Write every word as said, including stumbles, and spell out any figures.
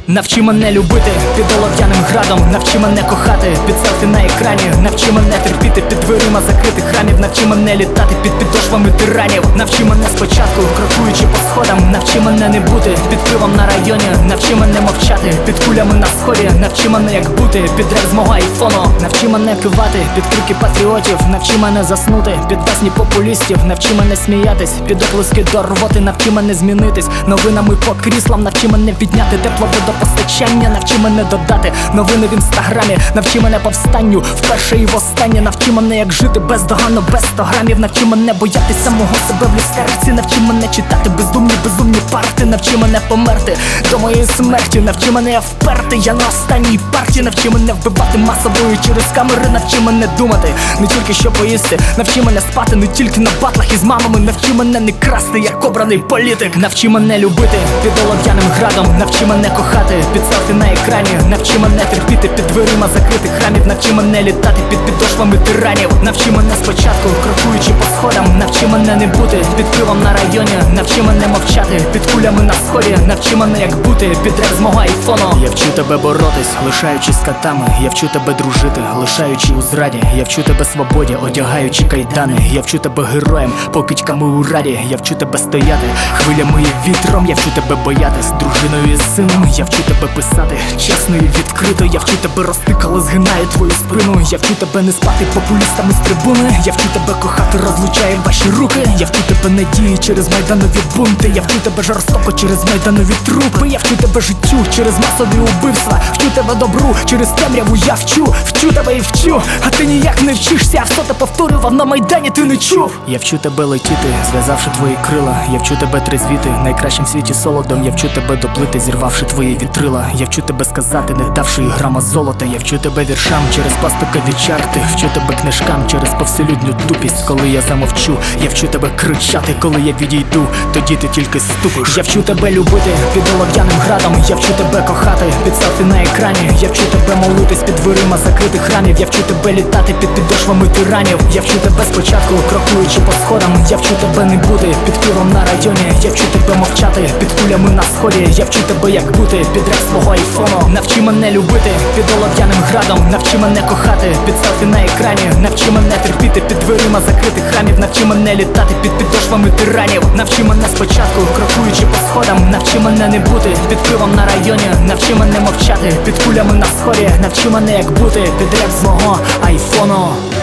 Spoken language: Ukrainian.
Навчи мене любити під олов'яним градом, навчи мене кохати під селфі на екрані, навчи мене терпіти під дверима закритих храмів, навчи мене літати під підошвами тиранів, навчи мене спочатку, крокуючи по сходам, навчи мене не бути під пивом на районі, навчи мене мовчати під кулями на сході, навчи мене як бути під реп з мого айфону, навчи мене кивати під крики патріотів, навчи мене заснути під песні популістів, навчи мене сміятись під оплески до рвоти, навчи мене змінитись новинами по кріслам, навчи мене підняти тепло водопостачання, навчи мене додати новини в інстаграмі, навчи мене повстанню вперше і востаннє, навчи мене як жити бездоганно, без сто грамів, навчи мене боятися самого себе в люстерці, навчи мене читати бездумні, безумні парти, навчи мене померти до моєї смерті, навчи мене я вперти, я на останній парті, навчи мене вбивати масовою через камери, навчи мене думати, не тільки що поїсти, навчи мене спати не тільки на батлах із мамами, навчи мене не красти, як обраний політик, навчи мене любити під олов'яним градом, навчи мене кохати під селфі на екрані, навчи мене терпіти під дверима закритих храмів, навчи мене літати під підошвами тиранів, навчи мене спочатку, крокуючи по сходам, навчи мене не бути під пивом на районі, навчи мене мовчати під кулями на сході, навчи мене як бути під реп з мого айфону. Я вчу тебе боротись, лишаючись катами, я вчу тебе дружити, лишаючи у зраді, я вчу тебе свободі, одягаючи кайдани, я вчу тебе героям, покидьками у раді, я вчу тебе стояти хвилями і вітром, я вчу тебе боятись дружиною і сином, я вчу тебе писати чесно і відкрито, я вчу тебе рости, коли згинаю твою спину, я вчу тебе не спати популістами з трибуни, я вчу тебе кохати, розлучає ваші руки, я вчу тебе надії через майданові бунти, я вчу тебе жорстоко через майданові трупи, я вчу тебе життю через масові убивства, вчу тебе добру через темряву, я вчу, вчу тебе і вчу, а ти ніяк не вчишся, все те повторював на майдані, ти не чув. Я вчу тебе летіти, зв'язавши твої крила, я вчу тебе трезвіти, найкращим в світі солодом, я вчу тебе доплити, зірвавши твої вітрила, я вчу тебе сказати, не давши і грама золота, я вчу тебе віршам через пластикові чарти, вчу тебе книжкам через повселюдню тупість, коли я замовчу, я вчу тебе кричати, коли я відійду, тоді ти тільки ступиш. Я вчу тебе любити під олов'яним градом, я вчу тебе кохати під селфі на екрані, я вчу тебе молитись під дверима закритих храмів, я вчу тебе літати під підошвами тиранів, я вчу тебе спочатку, крокуючи по сходам, я вчу тебе не бути під пивом на районі, я вчу тебе мовчати під кулями на сході, я вчу тебе як бути під реп свого айфону. Навчи мене любити під олов'яним градом, навчи мене кохати під селфі на екрані, навчи мене терпіти під дверима закритих храмів, навчи мене літати під підошвами тиранів, навчи мене спочатку, крокуючи по сходам, навчи мене не бути під пивом на районі, навчи мене мовчати під кулями на сході, навчи мене як бути під реп з мого айфону.